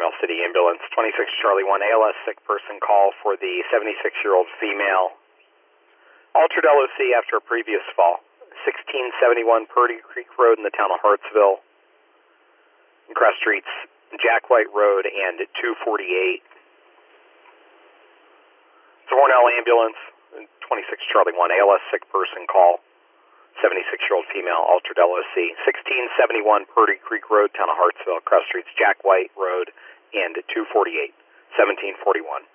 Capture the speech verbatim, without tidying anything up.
Mill City Ambulance, twenty-six Charlie one A L S sick person call for the seventy-six-year-old female. Altered L O C after a previous fall. sixteen seventy-one Purdy Creek Road in the town of Hartsville. Cross streets Jack White Road and two forty-eight. Hornell Ambulance, twenty-six Charlie one A L S sick person call. seventy-six-year-old female, altered L O C. sixteen seventy-one Purdy Creek Road, town of Hartsville. Cross streets Jack White Road and two forty-eight. seventeen forty-one.